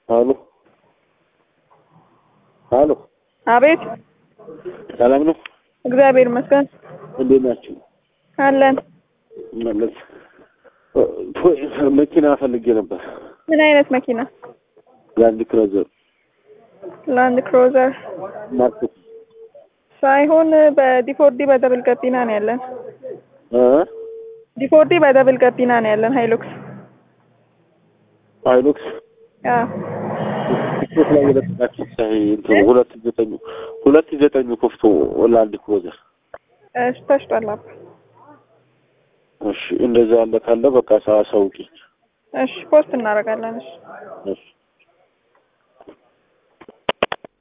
አሎ አሎ አቤት ሰላም ነው? እግዚአብሔር ይመስገን። እንዴት ናችሁ? አለን። ማለት መኪና ፈልጌ ነበር። ምን አይነት መኪና? ላንድ ክሩዘር ማርክ ሳይሆን በዲፎርዲ በደብል ቀጢና ነው ያለን። ዲፎርዲ በደብል ቀጢና ነው ያለን። ሃይሉክስ ቲኬት ላይ የለጠፋችሁ ሳይ ሁለት ዘጠኝ ኮፍቶ ላንድ ክሩዘር ተሽጧል። እሺ እንደዛ ያለ ካለ በቃ ሳውቂ። እሺ ፖስት እናደርጋለን። እሺ